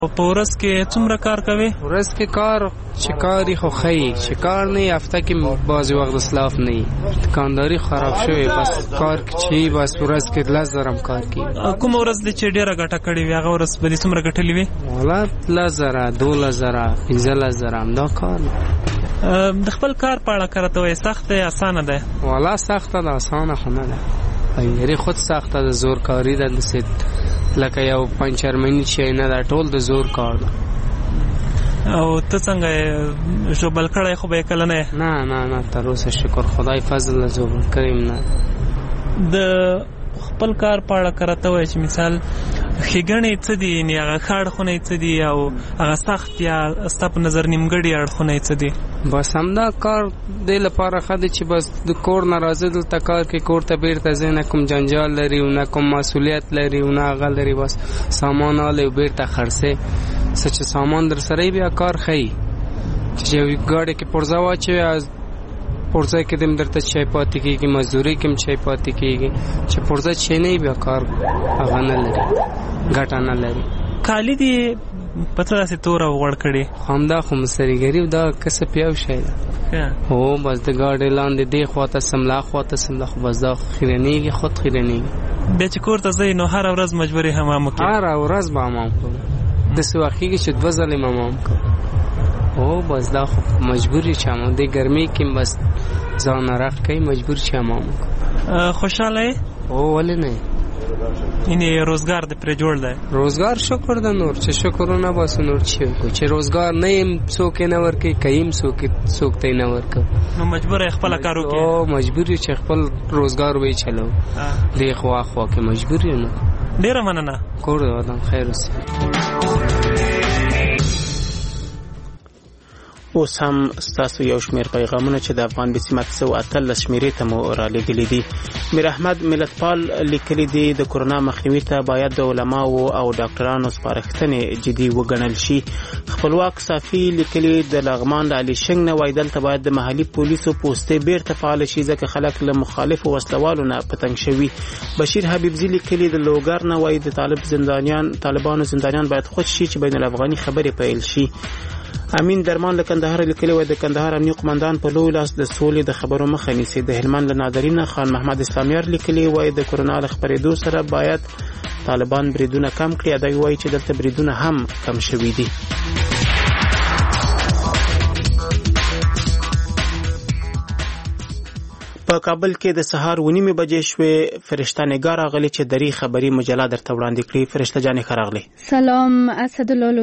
په ورځ کې څومره کار کوي؟ ورځ کې کار چې کاری خو ښایي چې کار نه هفته کې بعضې وخت اسلاف نه وي، دکانداري خراب شوی، بس کار چې بس ورځ کې 10,000 کار کوي. کومه ورځ دی چې ډېره ګټه کړې وي هغه ورځ به دې څومره ګټلې وي؟ والا 10,000 12,000 15,000 همدا کار. د خپل کار په اړه که راته وایې سخت دی اسانه دی؟ والا سخته ده، اسانه خو نه ده. یعنې خود سخته ده، زور کاری ده، داسې لکه یو پنچرمني شی نه ده، ټول د زور کار ده. او ته څنګه یې ژوبل کړی خو به یې کله نه یې؟ نه تر اوسه شکر خدای فضل له ژوبل کړی یم نه. د خپل کار په اړه که راته وایې چې مثال ښېګڼې څه دي، یعنې هغه ښه اړخونه یې څه دي او هغه سخت یا ستا په نظر نیمګړي اړخونه یې څه دي؟ بس همدا کار دې لپاره ښه دی چې بس د کور نه راځې دلته کار کې کور ته بیرته ځې، نه کوم جنجال لري او نه کوم مسؤلیت لري او نه هغه لري، بس سامان الی او بیرته خرڅې. څه چې سامان در سره بیا کار ښایي چې یوې ګاډۍ کې پرزه واچوې، پرزه کې دم درته چای پاتې کېږي، مزدوري کې هم چای پاتې کېږي. چې پرزه چې نه بیا کار هغه نه لري، ګټه نه لري. کالي دې په څه داسې توره غوړ کړي؟ همدا خو مستریګري دا کسب یو شی ده. هو بس د ګاډۍ لاندې دې خواته سملا خواته سملا، خو بس دا خیرنېږي، خود خیرنېږي. بیا چې کور ته ځئ نو هره ورځ مجبورې حمام وکړې؟ هره ورځ به حمام کوم، داسې وخت کېږي چې 2 ځلې حمام کوم. هو بس دا خو مجبور یې چې حمام دې ګرمۍ کې بس ځان راخ کوي، مجبور چې حمام وکړو. خوشحاله یې؟ هو ولې نه، یعنې روزګار دې پرې جوړ دی؟ روزګار شکر ده، نور چې شکر ونه باسو نور چې وکړو. چې روزګار نه یم څوک یې نه ورکوي، که یم څوک ته یې نه ورکوو، نو مجبور یې خپله کار وکړي. او مجبور یې چې خپل روزګار به یې چلو، دې خوا کې مجبور یې. نو ډېره مننه. کور د ودان خیر اوسې. اوس هم ستاسو یو شمېر پیغامونه چې د افغان بسمت 118 شمېرې ته مو رالیږلي دي. میر احمد ملتپال لیکلي دي د کرونا مخنیوي ته باید د علماو او ډاکټرانو سپارښتنې جدي وګڼل شي. خپلواک صافي لیکلي د لغمان د علي شنګ نه وایي دلته باید د محلي پولیسو پوستې بیرته فعال شي ځکه خلک له مخالفو وسلوالو نه په تنګ شوي. بشیر حبیبزي لیکلي د لوګر نه وایي د طالبانو زندانیان باید خوش شي چې بین الافغاني خبرې پیل شي. امین درمان له کندهار لیکلی وای د کندهار امنیه قومندان په لوی لاس د سولې د خبرو مخه نیسي. د هلمند له نادرین خان محمد اسلامیار لیکلی وای د کرونا له خبرېدو سره باید طالبان بریدونه کم کړي. دا وایي چې دلته بریدونه هم کم شوي دي. په کابل کې د سهار 9:30 بجې شوې. فرشته نگار راغلی چې دری خبري مجله درته وړاندې کړي. فرشته جانې ښه راغلې. سلام اسدالله